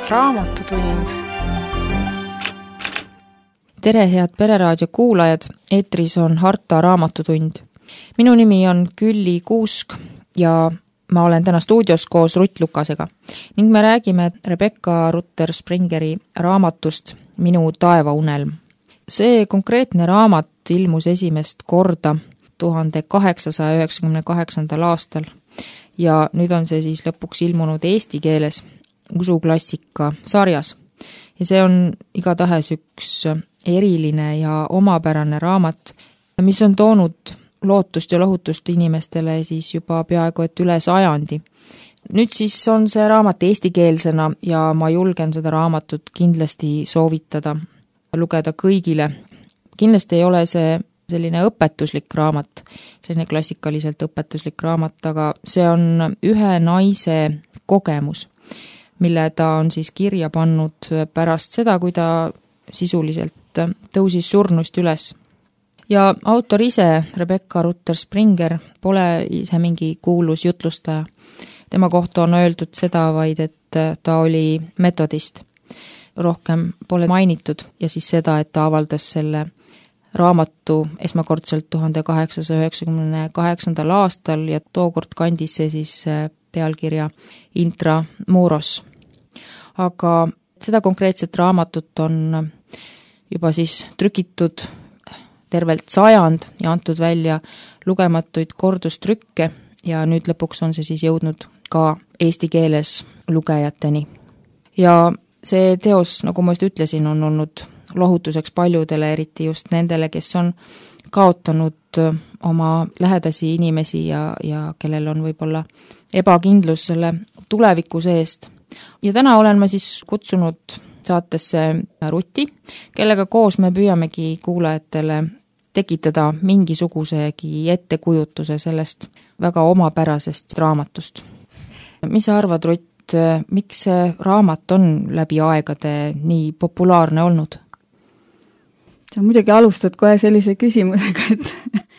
Raamatutund. Tere, head Pereraadio kuulajad, eetris on Harta Raamatutund. Minu nimi on Külli Kuusk ja ma olen täna stuudios koos Rutt Lukasega ning me räägime Rebecca Rutter-Springeri raamatust Minu taevaunelm. See konkreetne raamat ilmus esimest korda 1898. aastal ja nüüd on see siis lõpuks ilmunud eesti keeles usuklassika sarjas. Ja see on igatahes üks eriline ja omapärane raamat, mis on toonud lootust ja lohutust inimestele siis juba peaaegu et üle sajandi. Nüüd siis on see raamat eestikeelsena ja ma julgen seda raamatut kindlasti soovitada, lugeda kõigile. Kindlasti ei ole see selline õpetuslik raamat, selline klassikaliselt õpetuslik raamat, aga see on ühe naise kogemus, mille ta on siis kirja pannud pärast seda, kui ta sisuliselt tõusis surnust üles. Ja autor ise, Rebecca Rutter-Springer, pole ise mingi kuulus jutlustaja. Tema kohta on öeldud seda vaid, et ta oli metodist. Rohkem pole mainitud ja siis seda, et ta avaldas selle raamatu esmakordselt 1898. aastal ja tookord kandis see siis pealkirja Intramuros. Aga seda konkreetset raamatut on juba siis trükitud tervelt 100 ja antud välja lugematuid kordustrükke ja nüüd lõpuks on see siis jõudnud ka eesti keeles lugejateni. Ja see teos, nagu ma just ütlesin, on olnud lohutuseks paljudele, eriti just nendele, kes on kaotanud oma lähedasi inimesi ja kellel on võib-olla ebakindlus selle tuleviku seest. Ja täna olen ma siis kutsunud saatesse Rutti, kellega koos me püüamegi kuulajatele tekitada mingisugusegi ettekujutuse sellest väga omapärasest raamatust. Mis sa arvad, Rutt, miks see raamat on läbi aegade nii populaarne olnud? Sa muidugi alustad kohe sellise küsimusega, et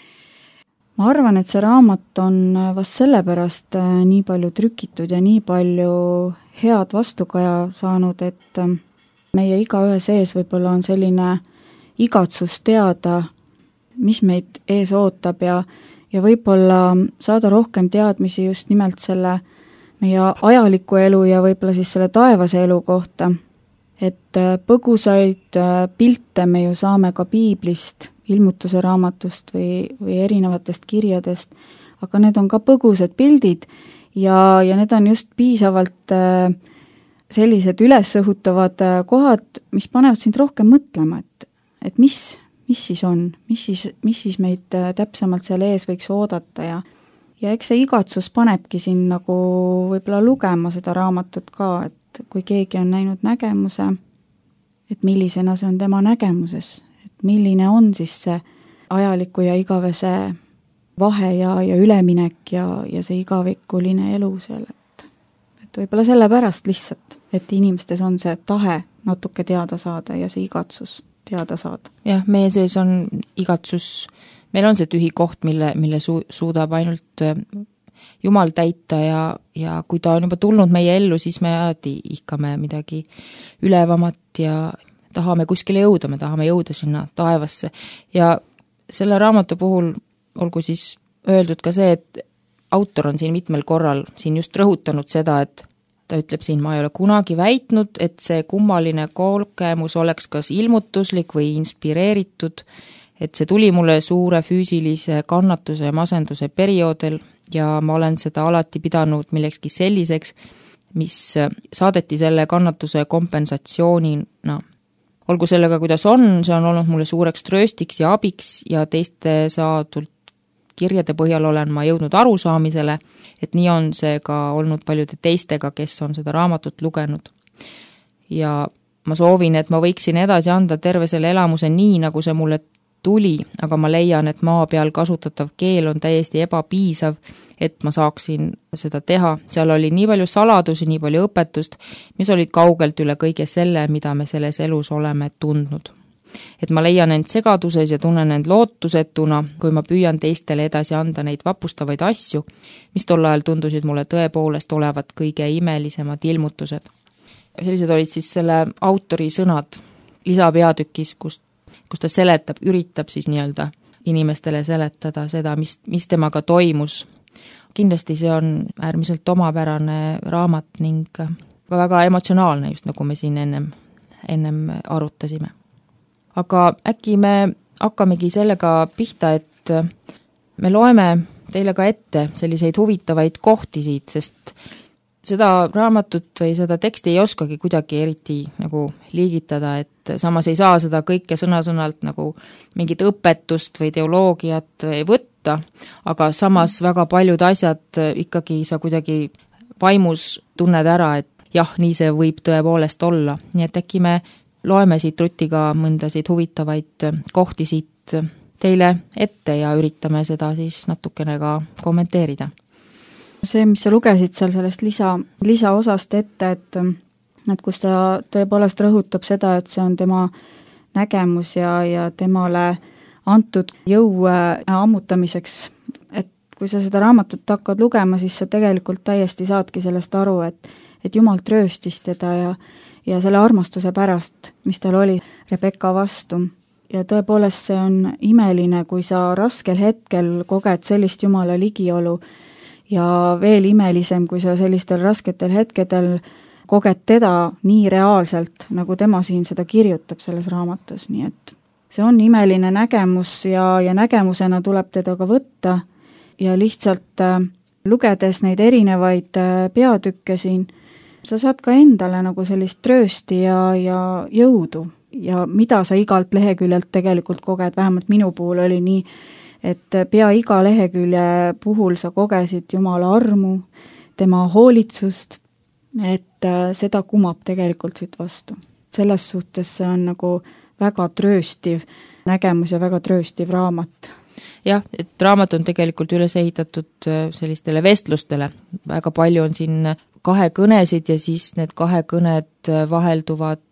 ma arvan, et see raamat on vast sellepärast nii palju trükitud ja nii palju head vastukaja saanud, et meie igaühe sees võib-olla on selline igatsus teada, mis meid ees ootab ja võib-olla saada rohkem teadmisi just nimelt selle meie ajaliku elu ja võib-olla siis selle taevase elu kohta. Et põgusaid pilte me ju saame ka piiblist, ilmutuse raamatust või erinevatest kirjadest, aga need on ka põgusad pildid ja need on just piisavalt sellised ülesõhutavad kohad, mis panevad sind rohkem mõtlema, et mis siis on, mis siis meid täpsemalt seal ees võiks oodata ja eks see igatsus panebki sind nagu võib-olla lugema seda raamatut ka, et kui keegi on näinud nägemuse, et millisena see on tema nägemuses, et milline on siis see ajaliku ja igavese vahe ja üleminek ja see igavikuline elu seal, et võib-olla sellepärast lihtsalt, et inimestes on see tahe natuke teada saada ja see igatsus teada saada. Jah, meie sees on igatsus, meil on see tühi koht, mille suudab ainult Jumal täita ja kui ta on juba tulnud meie ellu, siis me alati ihkame midagi ülevamat ja tahame kuskile jõuda, me tahame jõuda sinna taevasse. Ja selle raamatu puhul olgu siis öeldud ka see, et autor on siin mitmel korral siin just rõhutanud seda, et ta ütleb siin, ma ei ole kunagi väitnud, et see kummaline kogemus oleks kas ilmutuslik või inspireeritud, et see tuli mulle suure füüsilise kannatuse ja masenduse perioodil ja ma olen seda alati pidanud millekski selliseks, mis saadeti selle kannatuse kompensatsioonina. Olgu sellega, kuidas on, see on olnud mulle suureks trööstiks ja abiks ja teiste saadult kirjade põhjal olen ma jõudnud arusaamisele, et nii on see ka olnud paljude teistega, kes on seda raamatut lugenud. Ja ma soovin, et ma võiksin edasi anda terve selle elamuse nii, nagu see mulle tuli, aga ma leian, et maa peal kasutatav keel on täiesti ebapiisav, et ma saaksin seda teha. Seal oli nii palju saladusi, nii palju õpetust, mis olid kaugelt üle kõige selle, mida me selles elus oleme tundnud. Et ma leian end segaduses ja tunnen end lootusetuna, kui ma püüan teistele edasi anda neid vapustavaid asju, mis tol ajal tundusid mulle tõepoolest olevat kõige imelisemad ilmutused. sellised olid siis selle autori sõnad lisapeatükis, kus ta seletab, üritab siis nii-öelda inimestele seletada seda, mis temaga toimus. Kindlasti see on äärmiselt omapärane raamat ning ka väga emotsionaalne, just nagu me siin ennem arutasime. Aga äkki me hakkamegi sellega pihta, et me loeme teile ka ette selliseid huvitavaid kohti siit, sest seda raamatut või seda teksti ei oskagi kuidagi eriti nagu liigitada, et samas ei saa seda kõike sõna-sõnalt nagu mingit õpetust või teoloogiat võtta, aga samas väga paljud asjad ikkagi sa kuidagi vaimus tunned ära, et jah, nii see võib tõepoolest olla. Nii et äkki me loeme siit Rutiga mõndasid huvitavaid kohti siit teile ette ja üritame seda siis natukene ka kommenteerida. See, mis sa lugesid seal sellest lisaosast ette, et kus ta tõepoolest rõhutab seda, et see on tema nägemus ja temale antud jõu ammutamiseks, et kui sa seda raamatut hakkad lugema, siis sa tegelikult täiesti saadki sellest aru, et Jumal trööstis teda ja selle armastuse pärast, mis tal oli Rebecca vastu. Ja tõepoolest see on imeline, kui sa raskel hetkel koged sellist Jumala ligiolu, ja veel imelisem, kui sa sellistel rasketel hetkedel koged teda nii reaalselt, nagu tema siin seda kirjutab selles raamatus, nii et see on imeline nägemus ja nägemusena tuleb teda ka võtta ja lihtsalt lugedes neid erinevaid peatükke siin, sa saad ka endale nagu sellist tröösti ja jõudu ja mida sa igalt leheküljelt tegelikult koged, vähemalt minu puhul oli nii, et pea iga lehekülje puhul sa kogesid Jumala armu, tema hoolitsust, et seda kumab tegelikult siit vastu. Selles suhtes see on nagu väga trööstiv nägemus ja väga trööstiv raamat. Jah, et raamat on tegelikult üles ehitatud sellistele vestlustele. Väga palju on siin kahekõnesid ja siis need kahekõned vahelduvad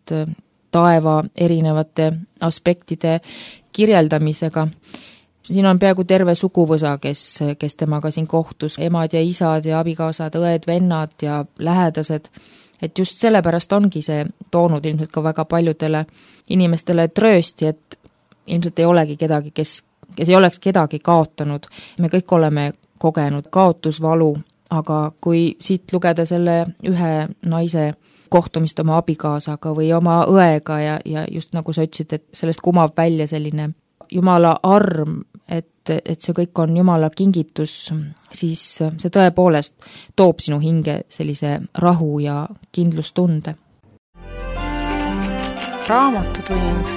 taeva erinevate aspektide kirjeldamisega. Siin on peaaegu terve suguvõsa, kes temaga siin kohtus, emad ja isad ja abikaasad, õed, vennad ja lähedased. Et just sellepärast ongi see toonud ilmselt ka väga paljudele inimestele tröösti, et ilmselt ei olegi kedagi, kes ei oleks kedagi kaotanud. Me kõik oleme kogenud kaotusvalu, aga kui siit lugeda selle ühe naise kohtumist oma abikaasaga või oma õega ja just nagu sa ütlesid, et sellest kumab välja selline Jumala arm, et see kõik on Jumala kingitus, siis see tõepoolest toob sinu hinge sellise rahu ja kindlustunde. Raamatutund.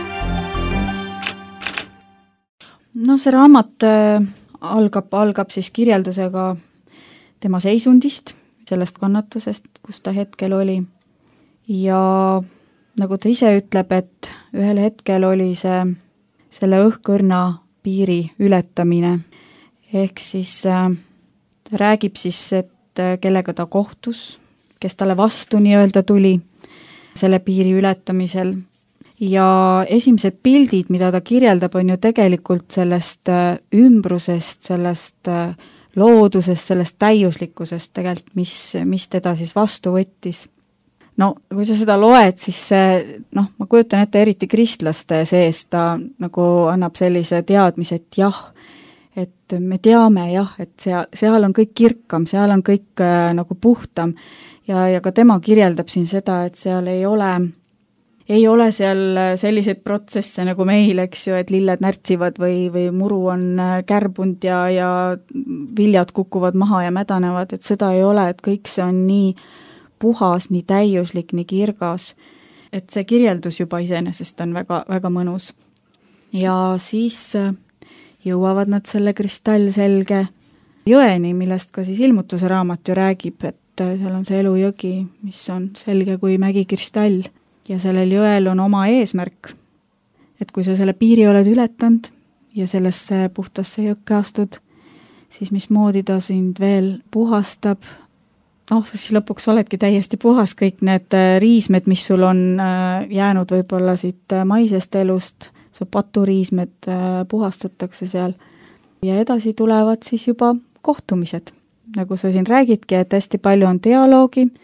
No see raamat algab siis kirjeldusega tema seisundist, sellest kannatusest, kus ta hetkel oli. Ja nagu ta ise ütleb, et ühel hetkel oli selle õhkõrna piiri ületamine. Ehk siis ta räägib siis, et kellega ta kohtus, kes talle vastu nii-öelda tuli selle piiri ületamisel. Ja esimesed pildid, mida ta kirjeldab, on ju tegelikult sellest ümbrusest, sellest loodusest, sellest täiuslikkusest tegelikult, mis teda siis vastu võttis. No, kui sa seda loed, siis ma kujutan ette eriti kristlaste sees, ta nagu annab sellise teadmise, et jah, et me teame jah, et seal on kõik kirkam, seal on kõik nagu puhtam ja ka tema kirjeldab siin seda, et seal ei ole seal selliseid protsesse nagu meil, eks ju, et lilled närtsivad või muru on kärbunud ja viljad kukuvad maha ja mädanevad, et seda ei ole, et kõik see on nii puhas, nii täiuslik, nii kirgas, et see kirjeldus juba iseenesest on väga, väga mõnus. Ja siis jõuavad nad selle kristallselge jõeni, millest ka siis Ilmutuse raamat ju räägib, et seal on see elujõgi, mis on selge kui mägikristall ja sellel jõel on oma eesmärk, et kui sa selle piiri oled ületanud ja sellesse puhtasse jõkke astud, siis mismoodi ta sind veel puhastab, siis lõpuks oledki täiesti puhas, kõik need riismed, mis sul on jäänud võib-olla siit maisest elust, su paturiismed puhastatakse seal ja edasi tulevad siis juba kohtumised. Nagu sa siin räägidki, et hästi palju on dialoogi,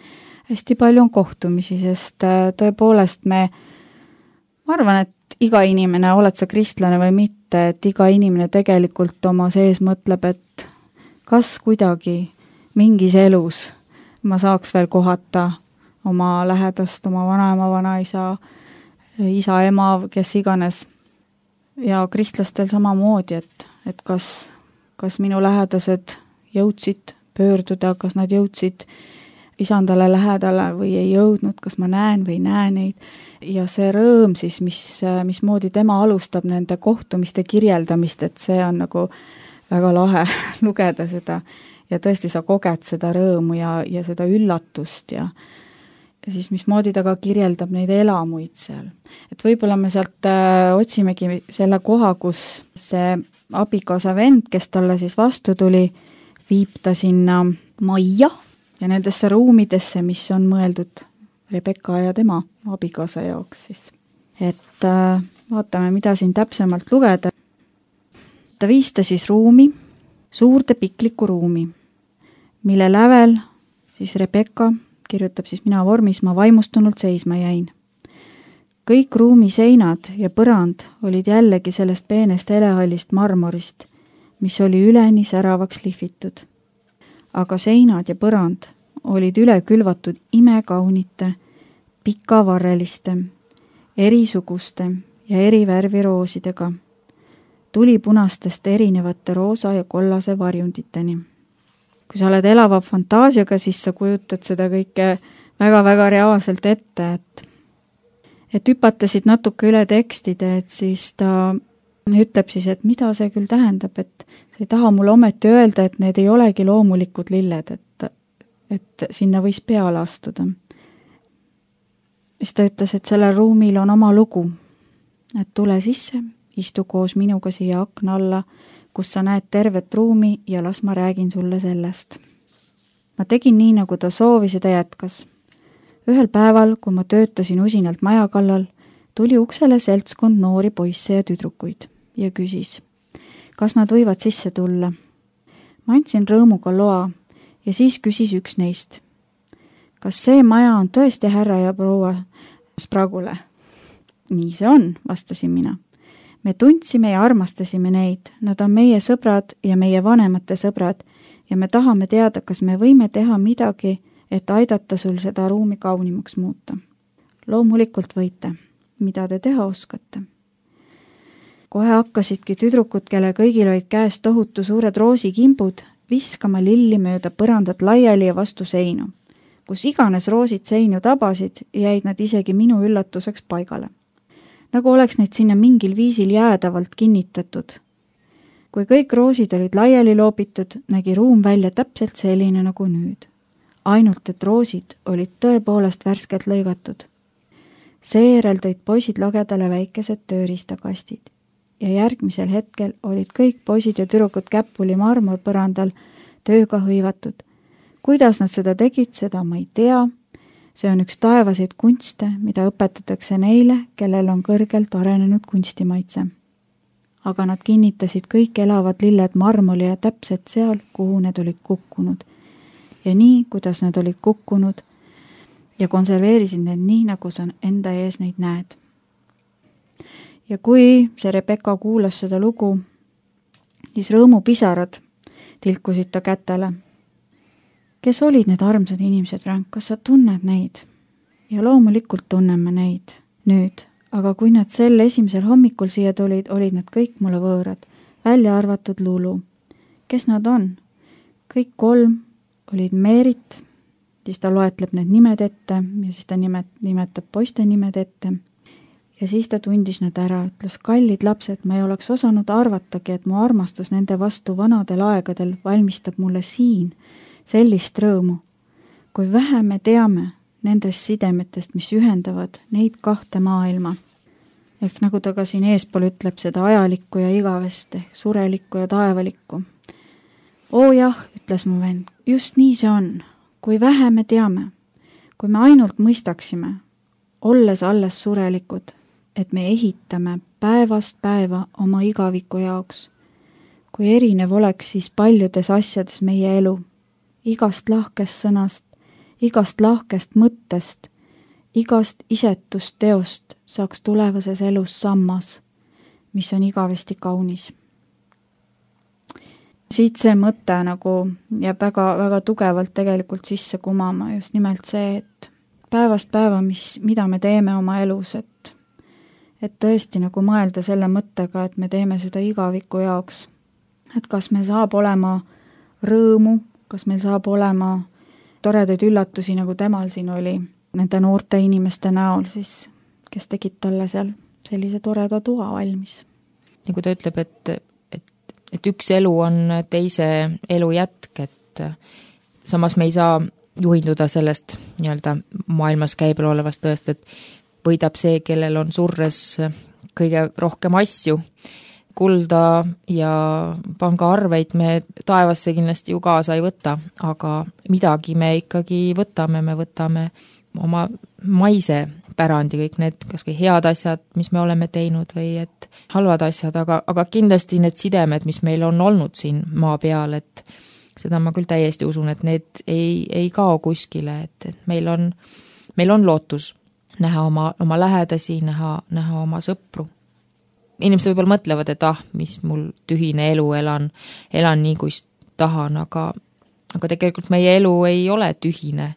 hästi palju on kohtumisi, sest tõepoolest ma arvan, et iga inimene, oled sa kristlane või mitte, et iga inimene tegelikult oma sees mõtleb, et kas kuidagi mingis elus ma saaks veel kohata oma lähedast, oma vanaema, vanaisa, isa, ema, kes iganes. Ja kristlastel samamoodi, et kas minu lähedased jõudsid pöörduda, kas nad jõudsid isandale lähedale või ei jõudnud, kas ma näen või ei näe neid. Ja see rõõm siis, mismoodi tema alustab nende kohtumiste kirjeldamist, et see on nagu väga lahe lugeda seda. Ja tõesti sa koged seda rõõmu ja seda üllatust ja siis mismoodi ta ka kirjeldab neid elamuid seal. Et võib-olla me sealt otsimegi selle koha, kus see abikaasa vend, kes talle siis vastu tuli, viib ta sinna majja ja nendesse ruumidesse, mis on mõeldud Rebecca ja tema abikaasa jaoks siis. Et vaatame, mida siin täpsemalt lugeda. Ta viis ta siis ruumi, suurde pikliku ruumi, mille lävel siis Rebecca kirjutab siis mina vormis, ma vaimustunult seisma jäin. Kõik ruumi seinad ja põrand olid jällegi sellest peenest helehallist marmorist, mis oli üleni säravaks lihvitud. Aga seinad ja põrand olid üle külvatud imekaunite, pikavarreliste, erisuguste ja eri värvi roosidega, tulipunastest erinevate roosa ja kollase varjunditeni. Kui sa oled elava fantaasiaga, siis sa kujutad seda kõike väga-väga reaalselt ette, et hüpatasid natuke üle tekstide, et siis ta ütleb siis, et mida see küll tähendab, et sa ei taha mulle ometi öelda, et need ei olegi loomulikud lilled, et sinna võis peale astuda. Siis ta ütles, et sellel ruumil on oma lugu, et tule sisse, istu koos minuga siia akna alla, kus sa näed tervet ruumi ja las ma räägin sulle sellest. Ma tegin nii, nagu ta soovis ja ta jätkas. Ühel päeval, kui ma töötasin usinalt maja kallal, tuli uksele seltskond noori poisse ja tüdrukuid ja küsis, kas nad võivad sisse tulla. Ma andsin rõõmuga loa ja siis küsis üks neist. Kas see maja on tõesti härra ja proua Spragule? Nii see on, vastasin mina. Me tundsime ja armastasime neid, nad on meie sõbrad ja meie vanemate sõbrad ja me tahame teada, kas me võime teha midagi, et aidata sul seda ruumi kaunimaks muuta. Loomulikult võite, mida te teha oskate. Kohe hakkasidki tüdrukud, kelle kõigil olid käes tohutu suured roosikimbud, viskama lilli mööda põrandat laiali ja vastu seinu. Kus iganes roosid seinu tabasid, jäid nad isegi minu üllatuseks paigale. Nagu oleks neid sinna mingil viisil jäädavalt kinnitatud. Kui kõik roosid olid laiali loobitud, nägi ruum välja täpselt selline nagu nüüd. Ainult, et roosid olid tõepoolest värskelt lõigatud. Seejärel tõid poisid lagedale väikesed tööriistakastid ja järgmisel hetkel olid kõik poisid ja tüdrukud käpuli marmorpõrandal tööga hõivatud. Kuidas nad seda tegid, seda ma ei tea. See on üks taevaseid kunste, mida õpetatakse neile, kellel on kõrgelt arenenud kunstimaitse. Aga nad kinnitasid kõik elavad lilled marmolile täpselt seal, kuhu need olid kukkunud. Ja nii, kuidas nad olid kukkunud ja konserveerisid need nii, nagu sa enda ees neid näed. Ja kui see Rebecca kuulas seda lugu, siis rõõmupisarad tilkusid ta kätele. Kes olid need armsad inimesed, Frank, kas sa tunned neid? Ja loomulikult tunneme neid nüüd, aga kui nad sel esimesel hommikul siia tulid, olid nad kõik mulle võõrad, välja arvatud Lulu. Kes nad on? Kõik kolm olid Meerit, siis ta loetleb need nimed ette ja siis ta nimetab poiste nimed ette. Ja siis ta tundis nad ära, ütles, kallid lapsed, ma ei oleks osanud arvatagi, et mu armastus nende vastu vanadel aegadel valmistab mulle siin sellist rõõmu, kui vähe me teame nendest sidemetest, mis ühendavad neid kahte maailma. Ehk nagu ta ka siin eespool ütleb seda ajalikku ja igavest, surelikku ja taevalikku. Oo jah, ütles mu vend, just nii see on, kui vähe me teame, kui me ainult mõistaksime, olles alles surelikud, et me ehitame päevast päeva oma igaviku jaoks, kui erinev oleks siis paljudes asjades meie elu, igast lahkest sõnast, igast lahkest mõttest, igast isetust teost saaks tulevases elus sammas, mis on igavesti kaunis. Siit see mõte nagu jääb väga tugevalt tegelikult sisse kumama, just nimelt see, et päevast päeva, mida me teeme oma elus, et tõesti nagu mõelda selle mõttega, et me teeme seda igaviku jaoks. Et kas meil saab olema rõõmu, kas meil saab olema toredaid üllatusi, nagu temal siin oli, nende noorte inimeste näol siis, kes tegid talle seal sellise toreda toa valmis. Nagu ta ütleb, et üks elu on teise elu jätk, et samas me ei saa juhinduda sellest nii-öelda maailmas käibel olevast tõest, et võidab see, kellel on surres kõige rohkem asju, kulda ja pangaarveid me taevasse kindlasti ju kaasa ei võta, aga midagi me ikkagi võtame, me võtame oma maise pärandi, kõik need kas või head asjad, mis me oleme teinud või et halvad asjad, aga kindlasti need sidemed, mis meil on olnud siin maa peal, et seda ma küll täiesti usun, et need ei kao kuskile, et meil on lootus näha oma lähedasi, näha oma sõpru. Inimesed võib-olla mõtlevad, et mis mul tühine elu, elan nii, kui tahan, aga tegelikult meie elu ei ole tühine.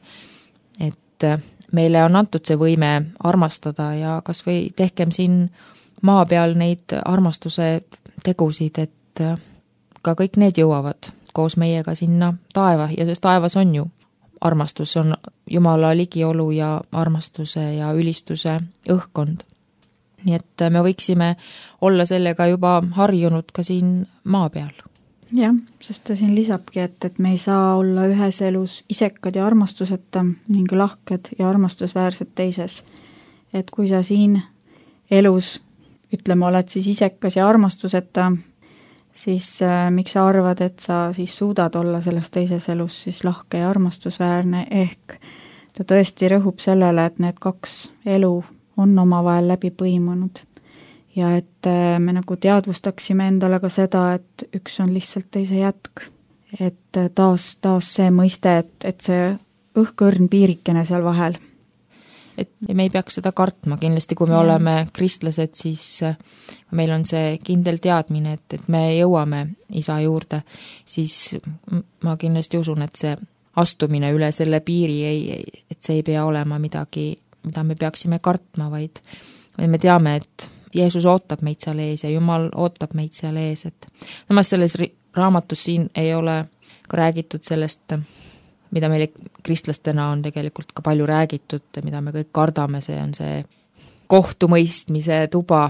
Et meile on antud see võime armastada ja kas või tehkem siin maa peal neid armastuse tegusid, et ka kõik need jõuavad koos meiega sinna taeva ja sest taevas on ju armastus, on Jumala ligiolu ja armastuse ja ülistuse õhkkond. Nii et me võiksime olla sellega juba harjunud ka siin maa peal. Jah, sest ta siin lisabki, et me ei saa olla ühes elus isekad ja armastuseta ning lahked ja armastusväärsed teises. Et kui sa siin elus, ütleme, oled siis isekas ja armastuseta, siis miks sa arvad, et sa siis suudad olla selles teises elus siis lahke ja armastusväärne, ehk ta tõesti rõhub sellele, et need kaks elu on omavahel läbi põimunud ja et me nagu teadvustaksime endale ka seda, et üks on lihtsalt teise jätk. Et taas see mõiste, et see õhkõrn piirikene seal vahel. Et me ei peaks seda kartma, kindlasti kui me oleme kristlased, siis meil on see kindel teadmine, et me jõuame isa juurde, siis ma kindlasti usun, et see astumine üle selle piiri, et see ei pea olema midagi, mida me peaksime kartma, vaid me teame, et Jeesus ootab meid seal ees ja Jumal ootab meid seal ees, et samas selles raamatus siin ei ole ka räägitud sellest, mida meile kristlastena on tegelikult ka palju räägitud, mida me kõik kardame, see on see kohtumõistmise tuba,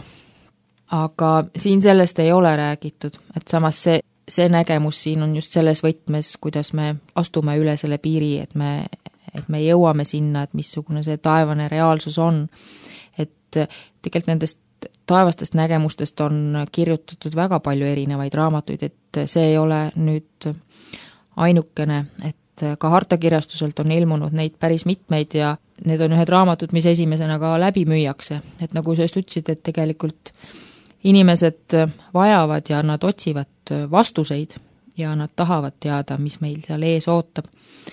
aga siin sellest ei ole räägitud, et samas see nägemus siin on just selles võtmes, kuidas me astume üle selle piiri, et me jõuame sinna, et missugune see taevane reaalsus on. Et tegelikult nendest taevastest nägemustest on kirjutatud väga palju erinevaid raamatuid, et see ei ole nüüd ainukene, et ka hartakirjastuselt on ilmunud neid päris mitmeid ja need on ühed raamatud, mis esimesena ka läbi müüakse. Et nagu sa just ütlesid, et tegelikult inimesed vajavad ja nad otsivad vastuseid ja nad tahavad teada, mis meil seal ees ootab.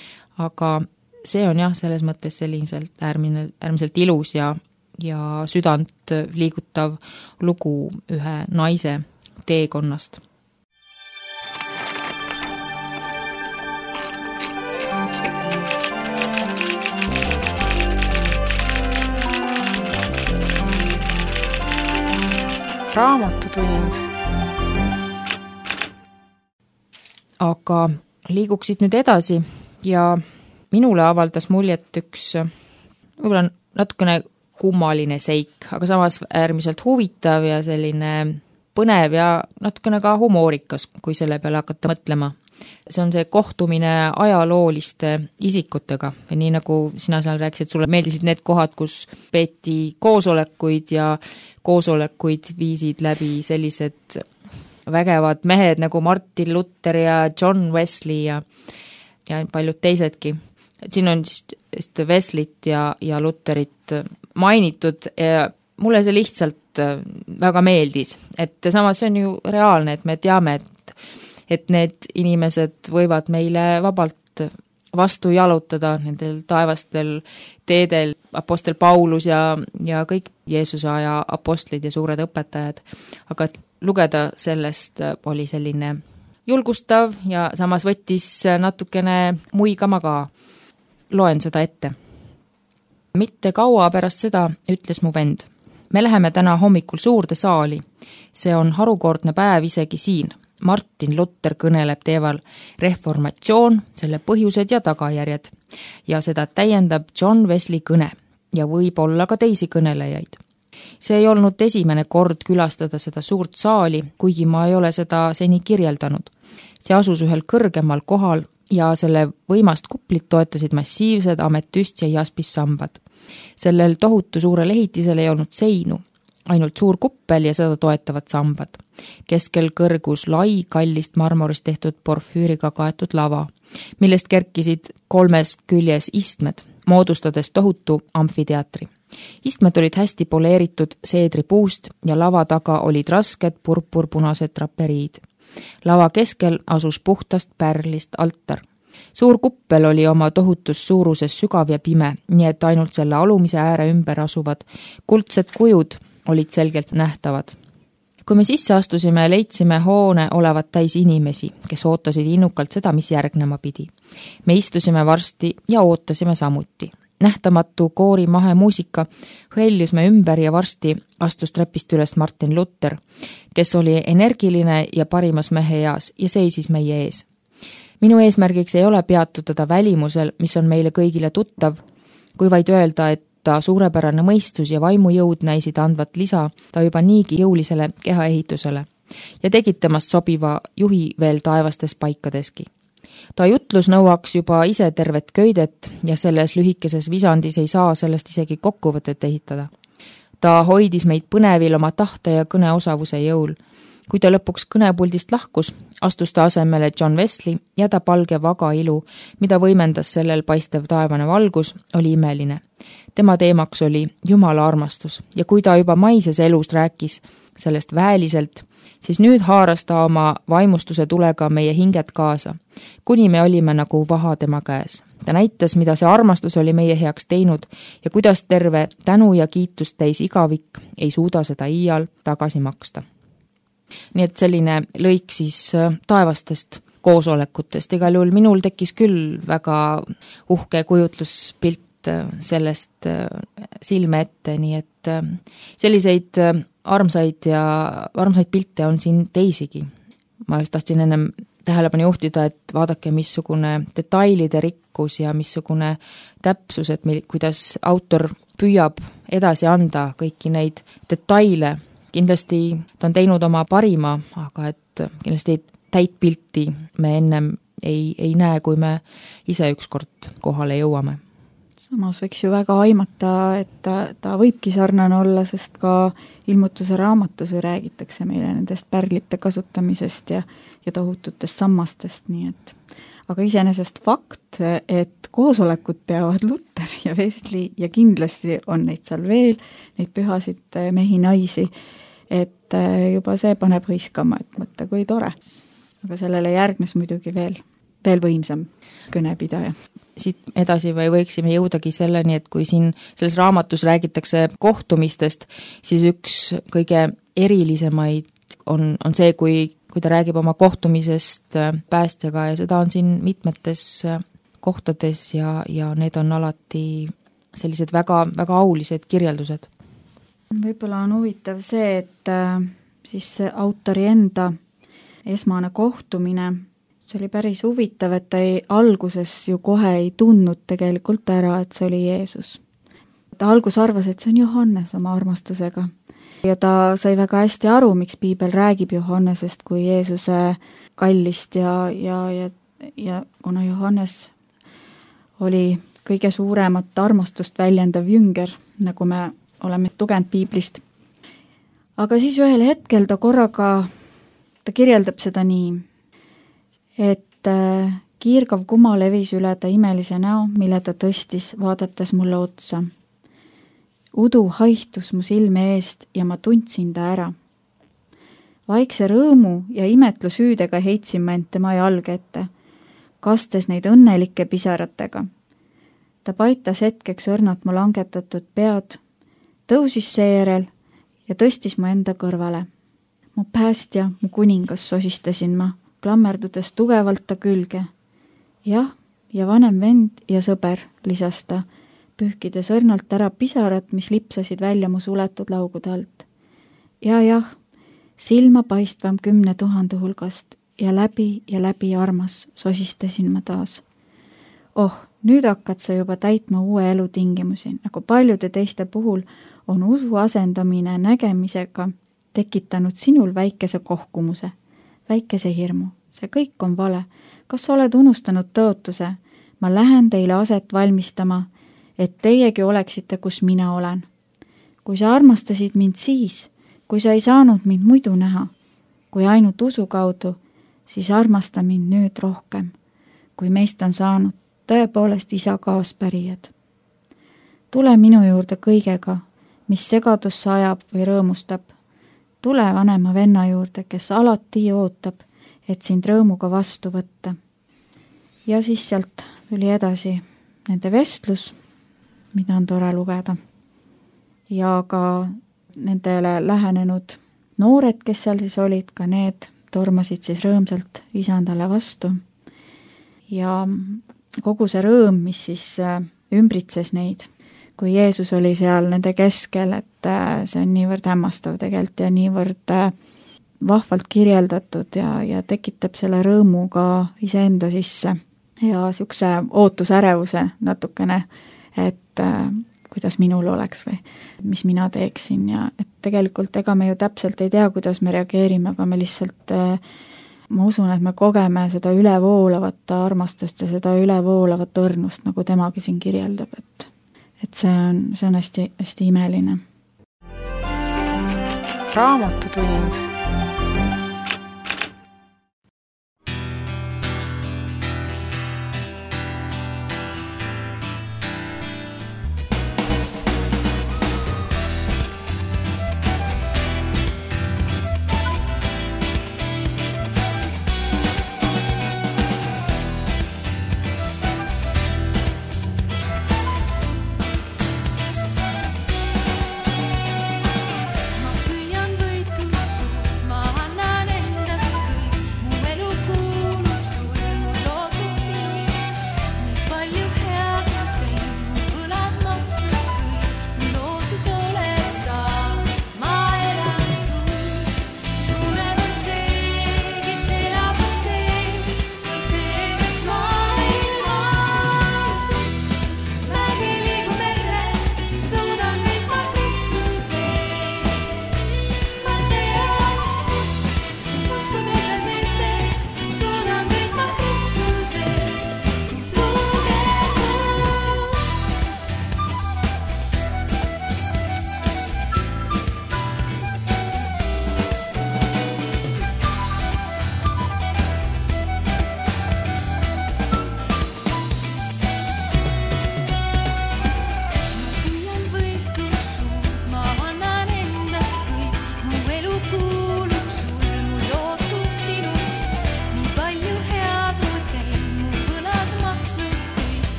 Aga see on jah, selles mõttes selliselt äärmiselt ilus ja südant liigutav lugu ühe naise teekonnast. Raamatutund. Aga liiguksid nüüd edasi ja minule avaldas muljet üks võib-olla natukene kummaline seik, aga samas äärmiselt huvitav ja selline põnev ja natukene ka humoorikas, kui selle peale hakata mõtlema. See on see kohtumine ajalooliste isikutega või nii nagu sina seal rääkisid, sulle meeldisid need kohad, kus peeti koosolekuid ja koosolekuid viisid läbi sellised vägevad mehed nagu Martin Luther ja John Wesley ja paljud teisedki. Et siin on just Wesleyt ja Lutherit mainitud ja mulle see lihtsalt väga meeldis, et samas see on ju reaalne, et me teame, et need inimesed võivad meile vabalt vastu jalutada nendel taevastel teedel, apostel Paulus ja kõik Jeesuse aja apostlid ja suured õpetajad. Aga et lugeda sellest oli selline julgustav ja samas võttis natukene muigama ka. Loen seda ette. Mitte kaua pärast seda ütles mu vend. Me läheme täna hommikul suurde saali. See on harukordne päev isegi siin. Martin Luther kõneleb teeval reformatsioon, selle põhjused ja tagajärjed. Ja seda täiendab John Wesley kõne ja võib olla ka teisi kõnelejaid. See ei olnud esimene kord külastada seda suurt saali, kuigi ma ei ole seda seni kirjeldanud. See asus ühel kõrgemal kohal ja selle võimast kuplit toetasid massiivsed ametüst ja jaspissambad. Sellel tohutu suurel ehitisel ei olnud seinu, ainult suur kuppel ja seda toetavad sambad. Keskel kõrgus lai kallist marmorist tehtud porfüüriga kaetud lava, millest kerkisid 3 küljes istmed, moodustades tohutu amfiteatri. Istmed olid hästi poleeritud seedripuust ja lava taga olid rasked purpurpunased traperiid. Lava keskel asus puhtast pärlist altar. Suur kuppel oli oma tohutus suuruses sügav ja pime, nii et ainult selle alumise ääre ümber asuvad kuldsed kujud olid selgelt nähtavad. Kui me sisse astusime, leidsime hoone olevat täis inimesi, kes ootasid innukalt seda, mis järgnema pidi. Me istusime varsti ja ootasime samuti. Nähtamatu koori mahe muusika hõeljus me ümber ja varsti astus trepist üles Martin Luther, kes oli energiline ja parimas mehe eas ja seisis meie ees. Minu eesmärgiks ei ole peatuda välimusel, mis on meile kõigile tuttav, kui vaid öelda, et ta suurepärane mõistus ja vaimujõud näisid andvat lisa ta juba niigi jõulisele kehaehitusele ja tegid temast sobiva juhi veel taevastes paikadeski. Ta jutlus nõuaks juba ise tervet köidet ja selles lühikeses visandis ei saa sellest isegi kokkuvõtet ehitada. Ta hoidis meid põnevil oma tahte ja kõneosavuse jõul. Kui ta lõpuks kõnepuldist lahkus, astus ta asemele John Wesley ja ta palge vaga ilu, mida võimendas sellel paistev taevane valgus, oli imeline. Tema teemaks oli Jumala armastus ja kui ta juba maises elus rääkis sellest väeliselt, siis nüüd haaras ta oma vaimustuse tulega meie hinged kaasa, kuni me olime nagu vaha tema käes. Ta näitas, mida see armastus oli meie heaks teinud ja kuidas terve tänu ja kiitust täis igavik ei suuda seda iial tagasi maksta. Nii et selline lõik siis taevastest koosolekutest. Igal juhul minul tekkis küll väga uhke kujutluspilt sellest silme ette, nii et selliseid armsaid pilte on siin teisigi. Ma just tahtsin ennem tähelepanu juhtida, et vaadake, missugune detailide rikkus ja missugune täpsus, et kuidas autor püüab edasi anda kõiki neid detaile. Kindlasti ta on teinud oma parima, aga et kindlasti täit pilti me ennem ei näe, kui me ise ükskord kohale jõuame. Samas võiks ju väga aimata, et ta võibki sarnane olla, sest ka ilmutuse raamatus räägitakse meile nendest pärlite kasutamisest ja tohututest sammastest, nii et aga iseenesest fakt, et koosolekud peavad Luther ja Wesley ja kindlasti on neid seal veel, neid pühasid mehi, naisi, et juba see paneb hõiskama, et mõtle, kui tore. Aga sellele järgnes muidugi veel võimsam kõnepidaja. Siit edasi või võiksime jõudagi selleni, et kui siin selles raamatus räägitakse kohtumistest, siis üks kõige erilisemaid on see, kui ta räägib oma kohtumisest päästjaga ja seda on siin mitmetes kohtades ja need on alati sellised väga, väga aulised kirjeldused. Võib-olla on huvitav see, et siis autori enda esmane kohtumine, see oli päris huvitav, et ta alguses ju kohe ei tundnud tegelikult ära, et see oli Jeesus. Ta algus arvas, et see on Johannes oma armastusega. Ja ta sai väga hästi aru, miks piibel räägib Johannesest kui Jeesuse kallist ja kuna Johannes oli kõige suuremat armastust väljendav jünger, nagu me oleme tugenud piiblist. Aga siis ühel hetkel ta kirjeldab seda nii, et kiirgav kuma levis üle ta imelise näo, mille ta tõstis, vaadates mulle otsa. Udu haihtus mu silme eest ja ma tundsin ta ära. Vaikse rõõmu ja imetlushüüdega heitsin ma end tema jalge ette. kastes neid õnnelike pisaratega. Ta paitas hetkeks õrnalt mu langetatud pead, tõusis seejärel ja tõstis mu enda kõrvale. Mu päästja, mu kuningas, sosistasin ma, klammerdudes tugevalt ta külge. Jah, ja vanem vend ja sõber, lisas ta, pühkides õrnalt ära pisarat, mis lipsasid välja mu suletud laugude alt. Jah, silma paistvam 10 000 hulgast ja läbi armas, sosistasin ma taas. Nüüd hakkad sa juba täitma uue elu tingimusi, nagu paljude teiste puhul on usu asendamine nägemisega tekitanud sinul väikese kohkumuse, väikese hirmu. See kõik on vale. Kas sa oled unustanud tõotuse? Ma lähen teile aset valmistama, et teiegi oleksite, kus mina olen. Kui sa armastasid mind siis, kui sa ei saanud mind muidu näha, kui ainult usu kaudu, siis armasta mind nüüd rohkem, kui meist on saanud tõepoolest isa kaaspärijad. Tule minu juurde kõigega, mis segadusse ajab või rõõmustab. Tule vanema venna juurde, kes alati ootab, et sind rõõmuga vastu võtta. Ja siis sealt tuli edasi nende vestlus, mida on tore lugeda. Ja ka nendele lähenenud noored, kes seal siis olid, ka need tormasid siis rõõmsalt isandale vastu. Ja kogu see rõõm, mis siis ümbritses neid, kui Jeesus oli seal nende keskel, et see on niivõrd hämmastav tegelikult ja niivõrd vahvalt kirjeldatud ja tekitab selle rõõmu ka iseenda sisse ja niisuguse ootusärevuse natukene, et kuidas minul oleks või mis mina teeksin ja et tegelikult ega me ju täpselt ei tea, kuidas me reageerime, aga me lihtsalt ma usun, et me kogeme seda ülevoolavat armastust ja seda ülevoolavat õrnust, nagu temagi siin kirjeldab, et see on hästi, hästi imeline. Raamatutund. Ma püüan võitu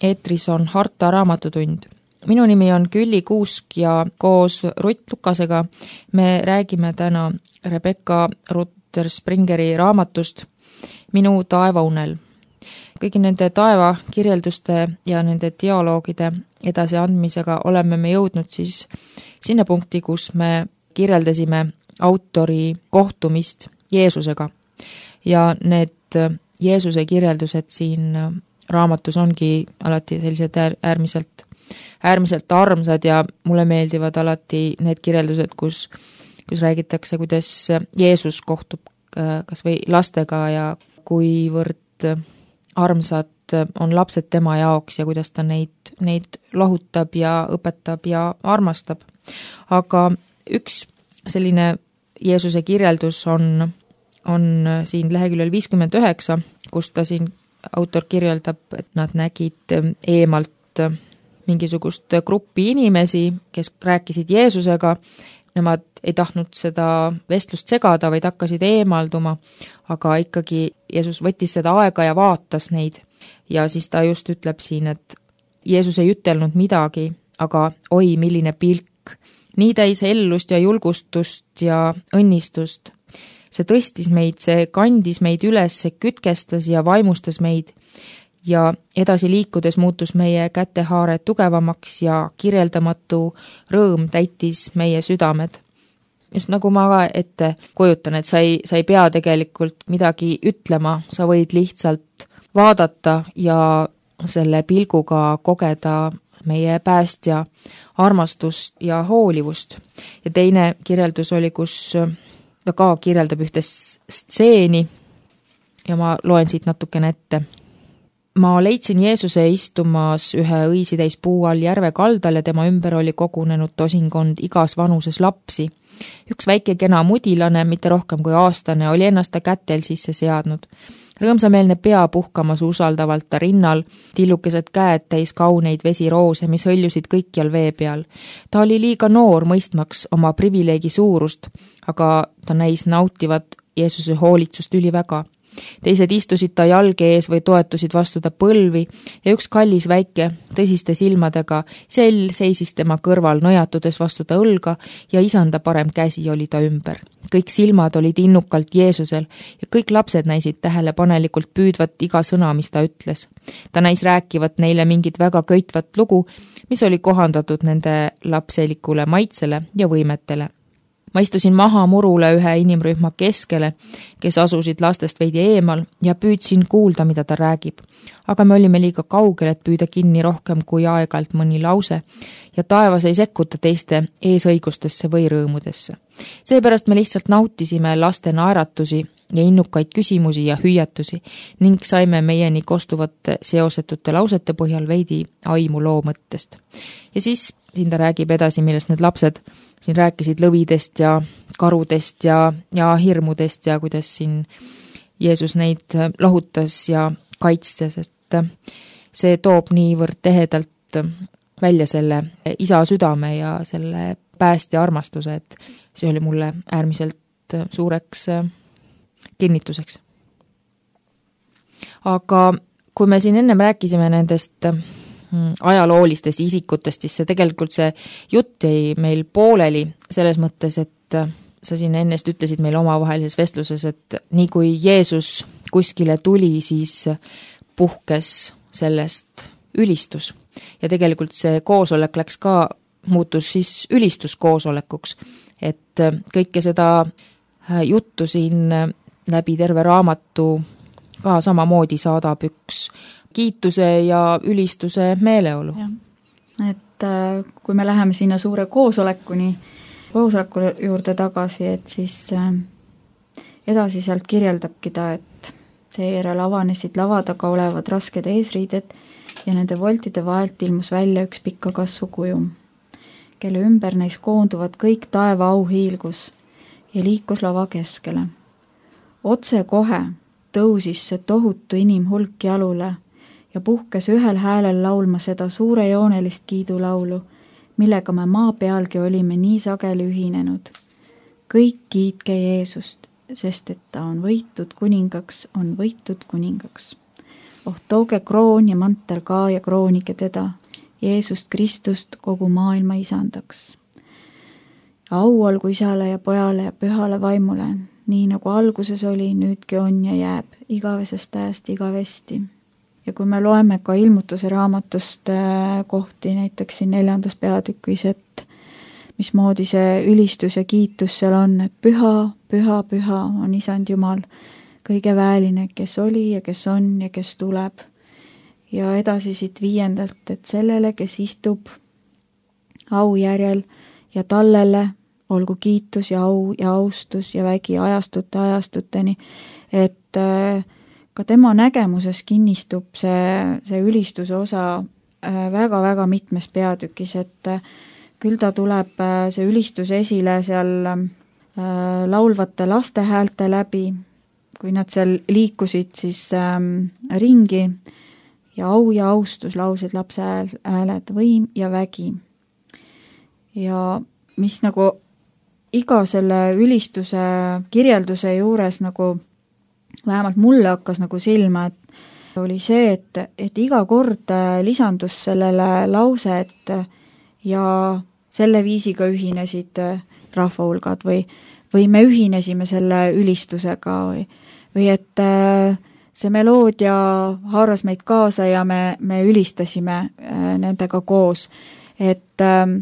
eetris on Harta raamatutund. Minu nimi on Külli Kuusk ja koos Rutt Lukasega me räägime täna Rebecca Rutter-Springeri raamatust Minu taevaunel. Kõigi nende taeva kirjelduste ja nende dialoogide edasiandmisega oleme me jõudnud siis sinna punkti, kus me kirjeldasime autori kohtumist Jeesusega. Ja need Jeesuse kirjeldused siin raamatus ongi alati sellised äärmiselt armsad ja mulle meeldivad alati need kirjeldused, kus räägitakse, kuidas Jeesus kohtub kas või lastega ja kuivõrd armsad on lapsed tema jaoks ja kuidas ta neid lohutab ja õpetab ja armastab. Aga üks selline Jeesuse kirjeldus on siin leheküljel 59, kus ta siin autor kirjeldab, et nad nägid eemalt mingisugust gruppi inimesi, kes rääkisid Jeesusega. Nemad ei tahtnud seda vestlust segada, vaid hakkasid eemalduma, aga ikkagi Jeesus võttis seda aega ja vaatas neid. Ja siis ta just ütleb siin, et Jeesus ei ütelnud midagi, aga oi, milline pilk. Nii täis ellust ja julgustust ja õnnistust. See tõstis meid, see kandis meid üles, see kütkestas ja vaimustas meid ja edasi liikudes muutus meie kätehaare tugevamaks ja kirjeldamatu rõõm täitis meie südamed. Just nagu ma ka ette kujutan, et sa ei pea tegelikult midagi ütlema, sa võid lihtsalt vaadata ja selle pilguga kogeda meie päästja armastust ja hoolivust. Ja teine kirjeldus oli, kus ta ka kirjeldab ühte stseeni ja ma loen siit natukene ette. Ma leidsin Jeesuse istumas ühe õisitäis puu all järve kaldal ja tema ümber oli kogunenud tosinkond igas vanuses lapsi. Üks väike kena mudilane, mitte rohkem kui aastane, oli ennast ta kätel sisse seadnud. Rõõmsameelne pea puhkamas usaldavalt ta rinnal, tillukesed käed täis kauneid vesiroose, mis hõljusid kõikjal vee peal. Ta oli liiga noor mõistmaks oma privileegi suurust, aga ta näis nautivat Jeesuse hoolitsust üliväga. Teised istusid ta jalge ees või toetusid vastu ta põlvi ja üks kallis väike, tõsiste silmadega sell seisis tema kõrval nõjatudes vastu ta õlga ja isanda parem käsi oli ta ümber. Kõik silmad olid innukalt Jeesusel ja kõik lapsed näisid tähelepanelikult püüdvat iga sõna, mis ta ütles. Ta näis rääkivat neile mingit väga köitvat lugu, mis oli kohandatud nende lapselikule maitsele ja võimetele. Ma istusin maha murule ühe inimrühma keskele, kes asusid lastest veidi eemal ja püüdsin kuulda, mida ta räägib. Aga me olime liiga kaugel, et püüda kinni rohkem kui aegalt mõni lause ja taevas ei sekkuta teiste eesõigustesse või rõõmudesse. Seepärast me lihtsalt nautisime laste naeratusi ja innukaid küsimusi ja hüüatusi ning saime meieni kostuvate seosetute lausete põhjal veidi aimu loo mõttest. Ja siis siin ta räägib edasi, millest need lapsed siin rääkisid lõvidest ja karudest ja hirmudest ja kuidas siin Jeesus neid lohutas ja kaitste, sest see toob niivõrd tehedalt välja selle isa südame ja selle päästja armastuse, et see oli mulle äärmiselt suureks kinnituseks. Aga kui me siin ennem rääkisime nendest ajaloolistest isikutest, siis see jutt jäi meil pooleli selles mõttes, et sa siin ennest ütlesid meil omavahelises vestluses, et nii kui Jeesus kuskile tuli, siis puhkes sellest ülistus. Ja tegelikult see koosolek muutus siis ülistuskoosolekuks, et kõike seda juttu siin läbi terve raamatu ka samamoodi saadab üks kiituse ja ülistuse meeleolu. Et kui me läheme sinna suure koosoleku juurde tagasi, et siis edasi sealt kirjeldabki ta, et seejärel avanesid lava taga olevad rasked eesriided ja nende voltide vahelt ilmus välja üks pikka kasvu kujum, kelle ümber neis koonduvad kõik taeva auhiilgus ja liikus lava keskele. Otse kohe tõusis see tohutu inimhulk jalule ja puhkes ühel häälel laulma seda suurejoonelist kiidulaulu, millega me maa pealgi olime nii sageli ühinenud. Kõik kiitke Jeesust, sest et ta on võitud kuningaks. oh tooge kroon ja mantel ka ja kroonige teda, Jeesust Kristust kogu maailma isandaks. Au olgu isale ja pojale ja pühale vaimule, nii nagu alguses oli, nüüdki on ja jääb, igavesest ajast igavesti. Ja kui me loeme ka ilmutuse raamatust kohti, näiteks siin 4. peatükis, et mismoodi see ülistus ja kiitus seal on, et püha, püha, püha on Isand Jumal, kõige väeline, kes oli ja kes on ja kes tuleb. Ja edasi siit 5, et sellele, kes istub au järjel ja tallele olgu kiitus ja au ja austus ja vägi ajastuteni, et ka tema nägemuses kinnistub see ülistuse osa väga-väga mitmes peatükis, et küll ta tuleb see ülistus esile seal laulvate laste häälte läbi, kui nad seal liikusid siis ringi, ja au ja austus laulsid lapse hääled, võim ja vägi. Ja mis nagu iga selle ülistuse kirjelduse juures nagu vähemalt mulle hakkas nagu silma, et oli see, et iga kord lisandus sellele lause, et ja selle viisiga ühinesid rahvahulgad või me ühinesime selle ülistusega või et see meloodia haaras meid kaasa ja me ülistasime nendega koos. Et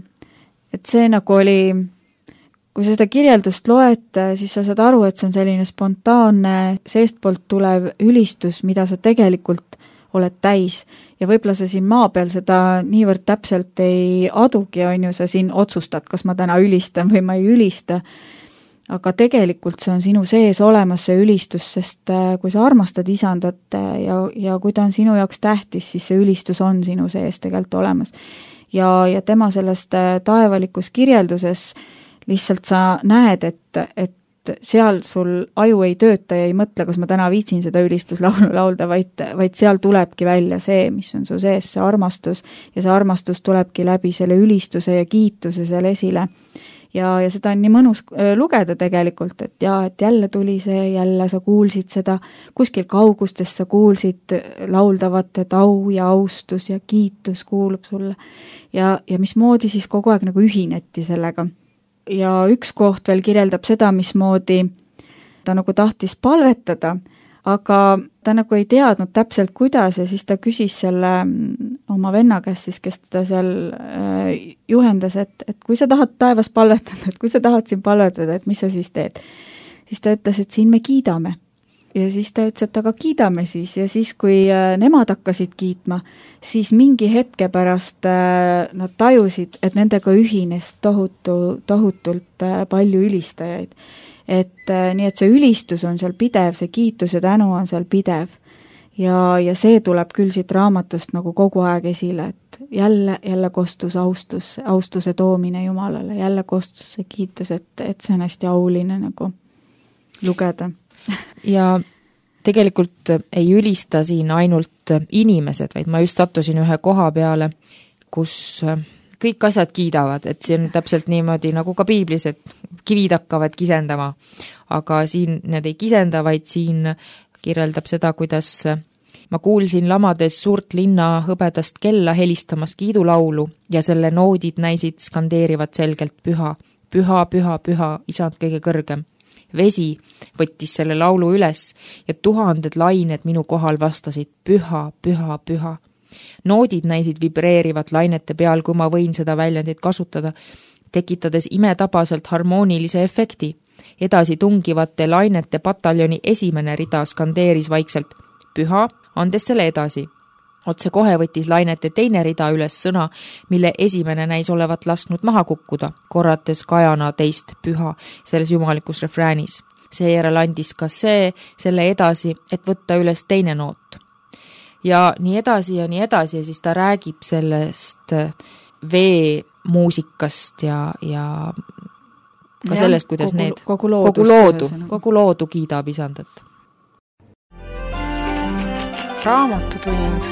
see nagu oli, kui sa seda kirjeldust loed, siis sa saad aru, et see on selline spontaanne, seestpoolt tulev ülistus, mida sa tegelikult oled täis. Ja võib-olla sa siin maa peal seda niivõrd täpselt ei adugi, on ju, sa siin otsustad, kas ma täna ülistan või ma ei ülista. Aga tegelikult see on sinu sees olemas see ülistus, sest kui sa armastad isandat ja kui ta on sinu jaoks tähtis, siis see ülistus on sinu sees tegelikult olemas. Ja tema sellest taevalikus kirjelduses lihtsalt sa näed, et seal sul aju ei tööta ja ei mõtle, kas ma täna viitsin seda ülistuslaulu laulda, vaid seal tulebki välja see, mis on su sees, see armastus, ja see armastus tulebki läbi selle ülistuse ja kiituse seal esile. Ja seda on nii mõnus lugeda tegelikult, et jälle tuli see, jälle sa kuulsid seda, kuskil kaugustest sa kuulsid lauldavat, et au ja austus ja kiitus kuulub sulle. Ja mismoodi siis kogu aeg nagu ühineti sellega. Ja üks koht veel kirjeldab seda, mismoodi ta nagu tahtis palvetada, aga ta nagu ei teadnud täpselt kuidas ja siis ta küsis selle oma venna käest siis, kes ta seal juhendas, et kui sa tahad taevas palvetada, et kui sa tahad siin palvetada, et mis sa siis teed. Siis ta ütles, et siin me kiidame. Ja siis ta ütles, et aga kiidame siis ja siis, kui nemad hakkasid kiitma, siis mingi hetke pärast nad tajusid, et nendega ühines tohutult palju ülistajaid. Et nii, et see ülistus on seal pidev, see kiitus ja tänu on seal pidev. Ja see tuleb küll siit raamatust nagu kogu aeg esile, et jälle kostus austuse toomine Jumalale, jälle kostus see kiitus, et see on hästi auline nagu lugeda. Ja tegelikult ei ülista siin ainult inimesed, vaid ma just sattusin ühe koha peale, kus kõik asjad kiidavad, et see on täpselt niimoodi nagu ka piiblis, et kivid hakkavad kisendama, aga siin need ei kisenda, vaid siin kirjeldab seda, kuidas ma kuulsin lamades suurt linna hõbedast kella helistamas kiidulaulu ja selle noodid näisid skandeerivad selgelt püha, püha, püha, püha, isand kõige kõrgem. Vesi võttis selle laulu üles ja 1000 lained minu kohal vastasid püha, püha, püha. Noodid näisid vibreerivat lainete peal, kui ma võin seda väljendit kasutada, tekitades imetabaselt harmoonilise efekti. Edasi tungivate lainete pataljoni esimene rida skandeeris vaikselt püha, andes selle edasi. Otse kohe võttis lainete teine rida üles sõna, mille esimene näis olevat lasknud maha kukkuda, korrates kajana teist püha selles jumalikus refräänis. Seejärel andis ka selle edasi, et võtta üles teine noot. Ja nii edasi ja siis ta räägib sellest veemuusikast ja ka sellest, kuidas kogu loodu kiidab isandat. Raamatutund.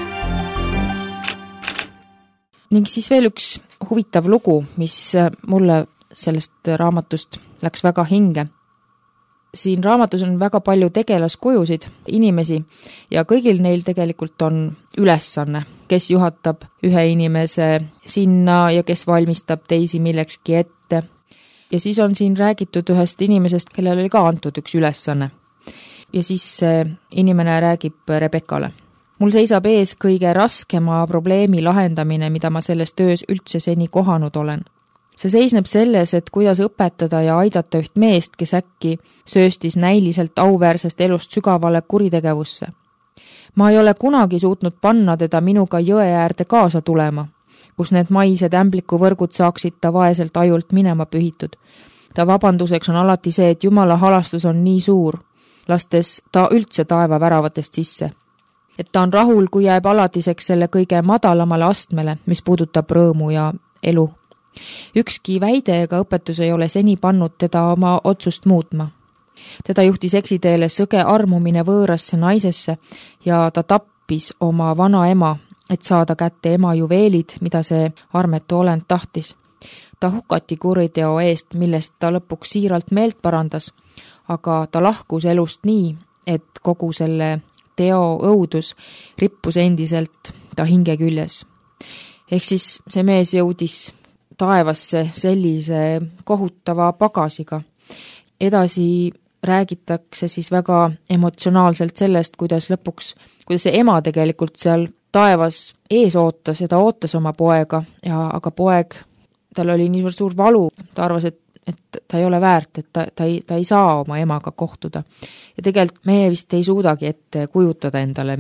Ning siis veel üks huvitav lugu, mis mulle sellest raamatust läks väga hinge. siin raamatus on väga palju tegelaskujusid, inimesi ja kõigil neil tegelikult on ülesanne, kes juhatab ühe inimese sinna ja kes valmistab teisi millekski ette. Ja siis on siin räägitud ühest inimesest, kellel oli ka antud üks ülesanne. Ja siis see inimene räägib Rebekale. Mul seisab ees kõige raskema probleemi lahendamine, mida ma selles töös üldse seni kohanud olen. See seisneb selles, et kuidas õpetada ja aidata üht meest, kes äkki sööstis näiliselt auväärsest elust sügavale kuritegevusse. Ma ei ole kunagi suutnud panna teda minuga jõe äärde kaasa tulema, kus need maised ämblikuvõrgud saaksid ta vaeselt ajult minema pühitud. Ta vabanduseks on alati see, et Jumala halastus on nii suur, lastes ta üldse taeva väravatest sisse. Et ta on rahul, kui jääb alatiseks selle kõige madalamale astmele, mis puudutab rõõmu ja elu. Ükski väide ega õpetus ei ole seni pannud teda oma otsust muutma. Teda juhtis eksiteele sõge armumine võõrasse naisesse ja ta tappis oma vana ema, et saada kätte ema juveelid, mida see armetu olend tahtis. Ta hukati kuriteo eest, millest ta lõpuks siiralt meelt parandas, aga ta lahkus elust nii, et kogu selle teo õudus rippus endiselt ta hinge küljes. Ehk siis see mees jõudis taevasse sellise kohutava pagasiga. Edasi räägitakse siis väga emotsionaalselt sellest, kuidas see ema tegelikult seal taevas ees ootas ja ta ootas oma poega, aga poeg, tal oli nii suur valu, ta arvas, et ta ei ole väärt, et ta ei saa oma emaga kohtuda. Ja tegelikult meie vist ei suudagi ette kujutada endale,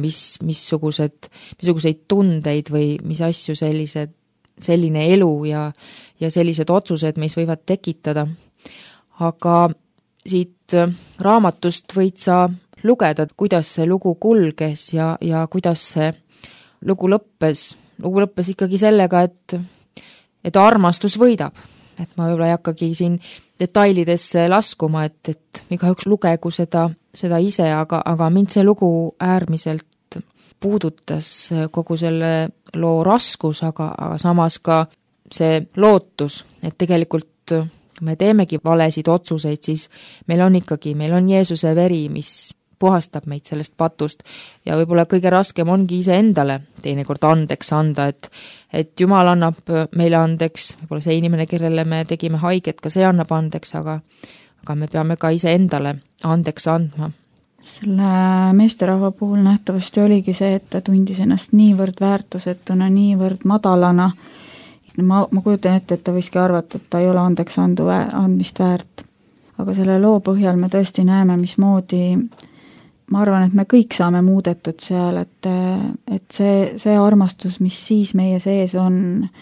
missuguseid tundeid või mis asju selline elu ja sellised otsused, mis võivad tekitada. Aga siit raamatust võid sa lugeda, kuidas see lugu kulges ja kuidas see lugu lõppes. Lugu lõppes ikkagi sellega, et armastus võidab. Et ma võib-olla ei hakkagi siin detailidesse laskuma, et igaüks lugegu seda ise, aga mind see lugu äärmiselt puudutas kogu selle loo raskus, aga samas ka see lootus, et tegelikult me teemegi valesid otsuseid, siis meil on Jeesuse veri, mis puhastab meid sellest patust ja võib-olla kõige raskem ongi ise endale teinekord andeks anda, et Jumal annab meile andeks, võib-olla see inimene, kellele me tegime haiget, ka see annab andeks, aga me peame ka ise endale andeks andma. Selle meesterahva puhul nähtavasti oligi see, et ta tundis ennast niivõrd väärtusetuna, niivõrd madalana. Ma kujutan ette, et ta võiski arvata, et ta ei ole andeks andmist väärt. Aga selle loo põhjal me tõesti näeme, mismoodi, ma arvan, et me kõik saame muudetud seal, et see armastus, mis siis meie sees on,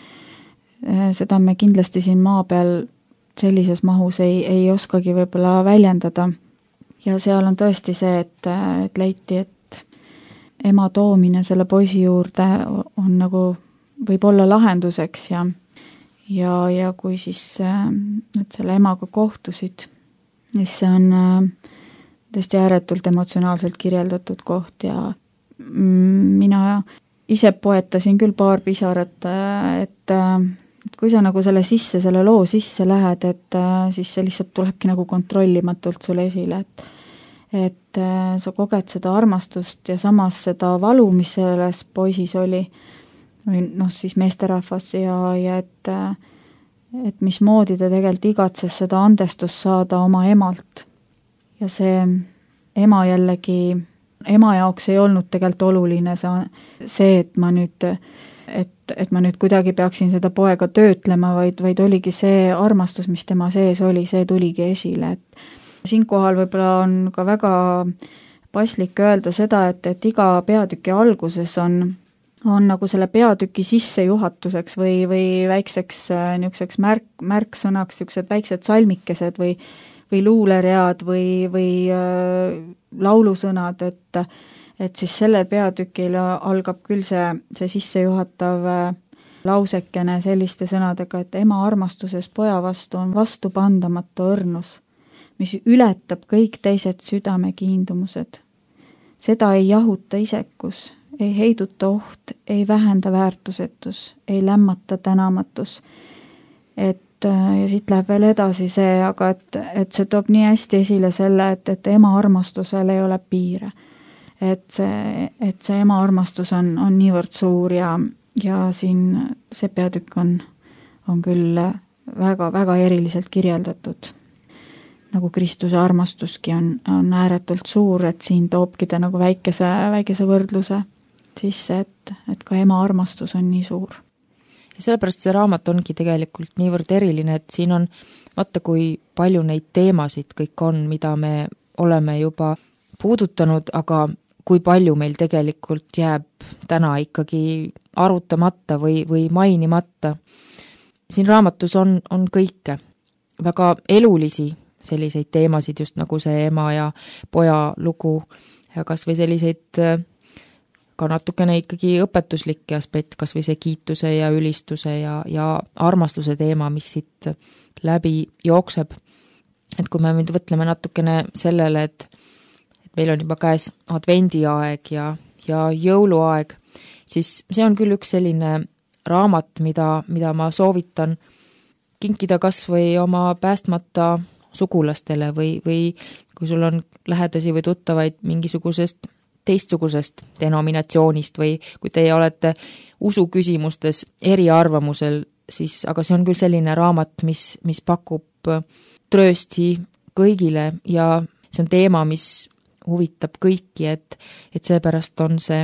seda me kindlasti siin maa peal sellises mahus ei oskagi võib-olla väljendada. Ja seal on tõesti see, et leiti, et ema toomine selle poisi juurde on nagu võib olla lahenduseks ja kui siis et selle emaga kohtusid, siis see on tõesti ääretult emotsionaalselt kirjeldatud koht ja mina ise poetasin küll paar pisarat, et kui sa nagu selle loo sisse lähed, et siis see lihtsalt tulebki nagu kontrollimatult sulle esile, et sa koged seda armastust ja samas seda valu, mis selles poisis oli, või siis meesterahvas ja et mismoodi ta tegelikult igatses seda andestust saada oma emalt. Ja see ema jällegi, ema jaoks ei olnud tegelikult oluline see, et ma nüüd kuidagi peaksin seda poega töötlema, vaid oligi see armastus, mis tema sees oli, see tuligi esile. Et siinkohal võib-olla on ka väga paslik öelda seda, et iga peatüki alguses on nagu selle peatüki sissejuhatuseks või väikseks niisuguseks märksõnaks, niisugused väiksed salmikesed või luuleread või laulusõnad, et siis sellel peatükil algab küll see sissejuhatav lausekene selliste sõnadega, et ema armastuses poja vastu on vastupandamatu õrnus, mis ületab kõik teised südame kiindumused. Seda ei jahuta isekus, ei heiduta oht, ei vähenda väärtusetus, ei lämmata tänamatus. Et ja siit läheb veel edasi see, aga et see toob nii hästi esile selle, et ema armastusel ei ole piire. Et see ema armastus on niivõrd suur ja siin see peatükk on küll väga eriliselt kirjeldatud. Nagu Kristuse armastuski on ääretult suur, et siin toobki ta nagu väikese võrdluse sisse, et ka ema armastus on nii suur. Ja sellepärast see raamat ongi tegelikult niivõrd eriline, et siin on, vaata kui palju neid teemasid kõik on, mida me oleme juba puudutanud, aga kui palju meil tegelikult jääb täna ikkagi arutamata või mainimata. Siin raamatus on kõike, väga elulisi selliseid teemasid, just nagu see ema ja poja lugu ja kas või selliseid ka natukene ikkagi õpetuslikke aspekt, kas või see kiituse ja ülistuse ja armastuse teema, mis siit läbi jookseb. Et kui me nüüd võtleme natukene sellele, et meil on juba käes advendiaeg ja jõuluaeg, siis see on küll üks selline raamat, mida ma soovitan kinkida kas või oma päästmata sugulastele või kui sul on lähedasi või tuttavaid mingisugusest teistsugusest denominatsioonist või kui teie olete usuküsimustes eriarvamusel, siis aga see on küll selline raamat, mis pakub tröösti kõigile ja see on teema, mis huvitab kõiki, et seepärast on see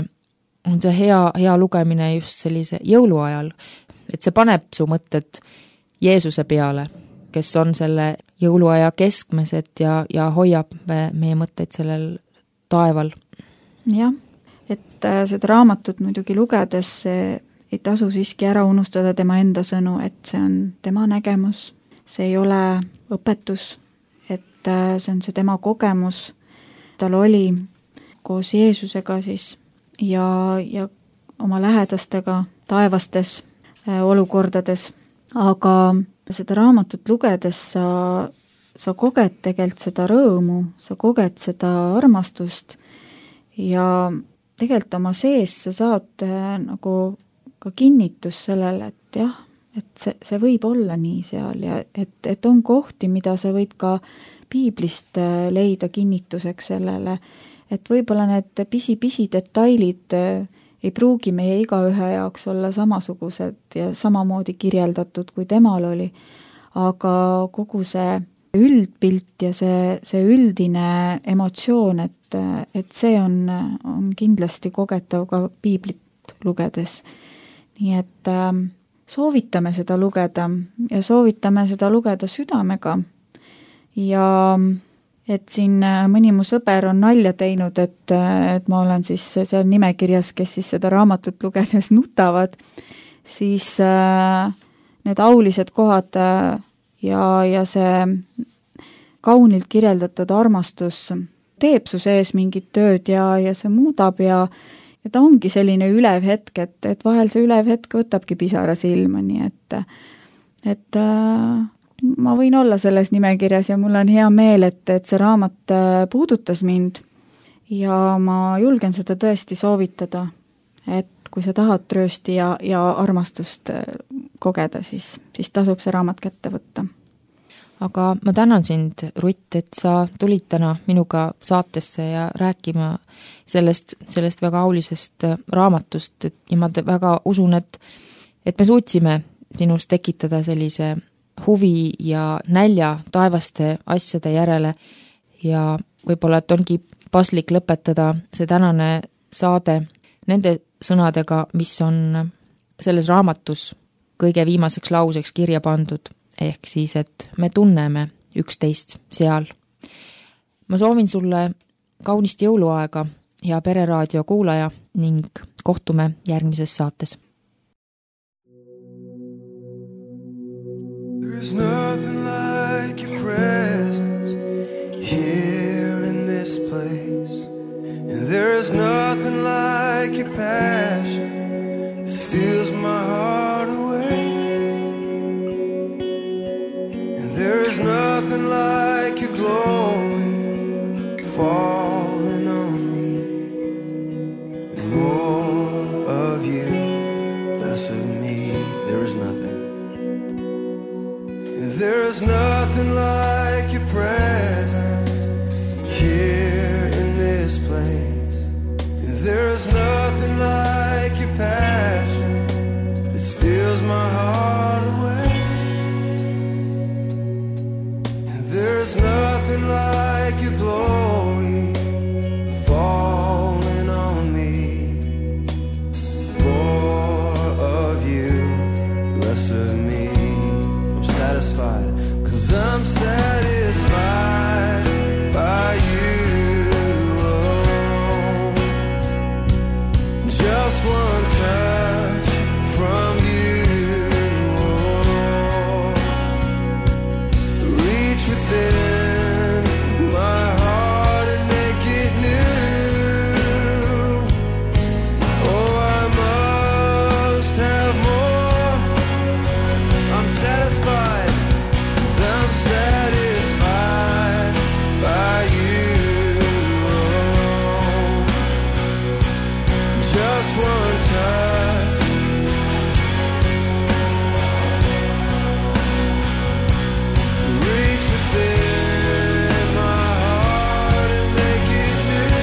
hea lugemine just sellise jõuluajal, et see paneb su mõtted Jeesuse peale, kes on selle jõuluaja keskmesed ja hoiab meie mõtteid sellel taeval. Jah, et seda raamatut muidugi lugedes ei tasu siiski ära unustada tema enda sõnu, et see on tema nägemus, see ei ole õpetus, et see on see tema kogemus, tal oli koos Jeesusega siis ja oma lähedastega taevastes olukordades, aga seda raamatut lugedes sa koged tegelikult seda rõõmu, sa koged seda armastust ja tegelikult oma sees sa saad nagu ka kinnitus sellele, et jah, et see võib olla nii seal ja et on kohti, mida sa võid ka piiblist leida kinnituseks sellele, et võib-olla need pisi detailid ei pruugi meie igaühe jaoks olla samasugused ja samamoodi kirjeldatud, kui temal oli, aga kogu see üldpilt ja see üldine emotsioon, et see on kindlasti kogetav ka piiblit lugedes. Nii et soovitame seda lugeda ja soovitame seda lugeda südamega ja et siin mõni mu sõber on nalja teinud, et ma olen siis seal nimekirjas, kes siis seda raamatut lugedes nutavad, siis need aulised kohad ja see kaunilt kirjeldatud armastus teeb su sees mingit tööd ja see muudab ja ta ongi selline ülev hetk, et vahel see ülev hetk võtabki pisara silma, nii et ma võin olla selles nimekirjas ja mul on hea meel, et see raamat puudutas mind ja ma julgen seda tõesti soovitada, et kui sa tahad tröösti ja armastust kogeda, siis tasub see raamat kätte võtta. Aga ma tänan sind, Rutt, et sa tulid täna minuga saatesse ja rääkima sellest väga aulisest raamatust ja ma väga usun, et me suutsime sinust tekitada sellise huvi ja nälja taevaste asjade järele ja võib-olla, et ongi paslik lõpetada see tänane saade nende sõnadega, mis on selles raamatus kõige viimaseks lauseks kirja pandud, ehk siis, et me tunneme üksteist seal. Ma soovin sulle kaunist jõuluaega ja Pereraadio kuulaja ning kohtume järgmises saates. There's nothing like your presence here in this place, and there's nothing like your passion that steals my heart away, and there's nothing like your glory falling on me, and more of you, less of me. There is nothing. There's nothing like your presence here in this place. There's nothing like your passion that steals my heart away. There's nothing like your glory falling on me. More of you, less of me. I'm satisfied, 'cause I'm satisfied by you alone. Just one touch from you, oh, reach within my heart and make it new. Oh, I must have more. I'm satisfied, 'cause I'm satisfied by you alone. Just one touch, reach within my heart and make it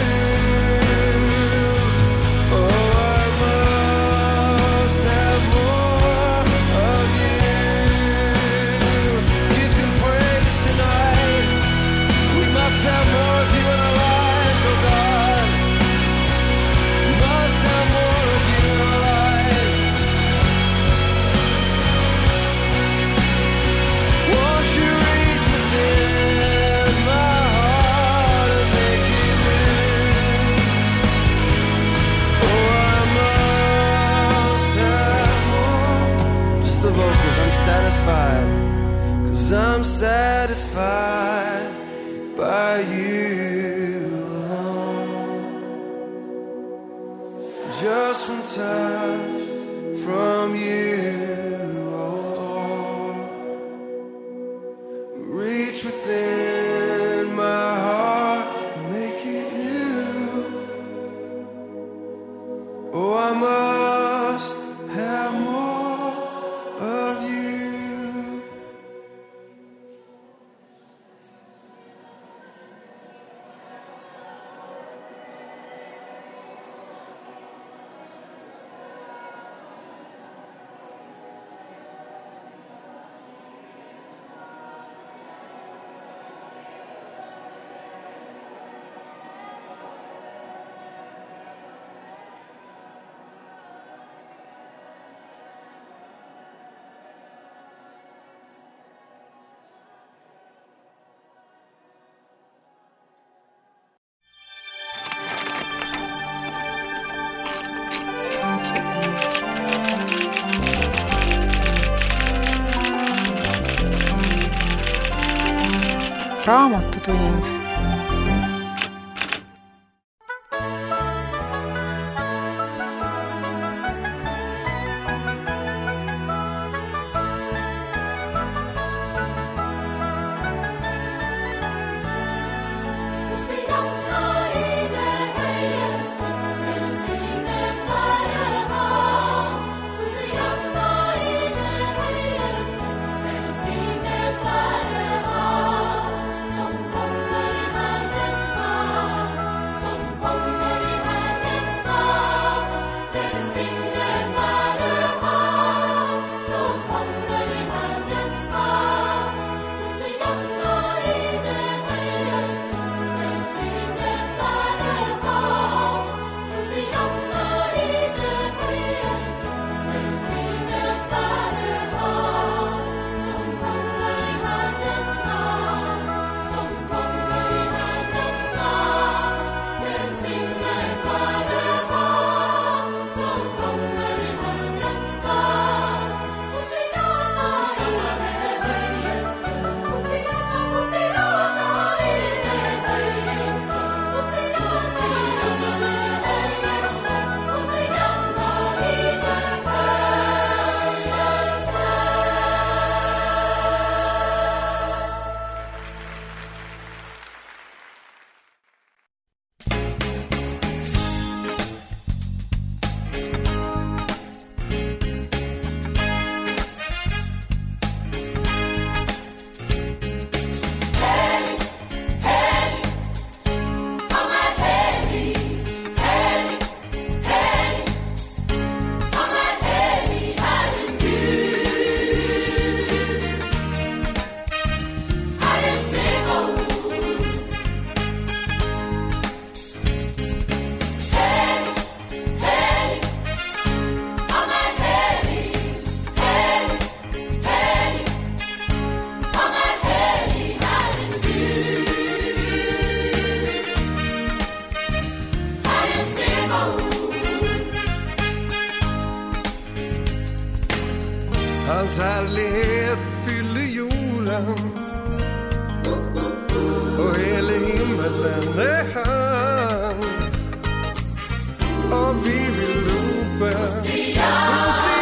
new. Oh, I must have more of you. Give him praise tonight. We must have more of you in our lives, oh God. We must have more of you in our lives. Won't you reach within my heart and make it new? Oh, I must have more. Just the vocals, I'm satisfied, 'cause I'm satisfied by you alone. Just one touch from you, oh Lord. Reach within my heart and make it new. Oh, I must have more of you. Raamatutund. Som kommer jorden och hela himmelen är hans, och vi vill ropa Hosianna.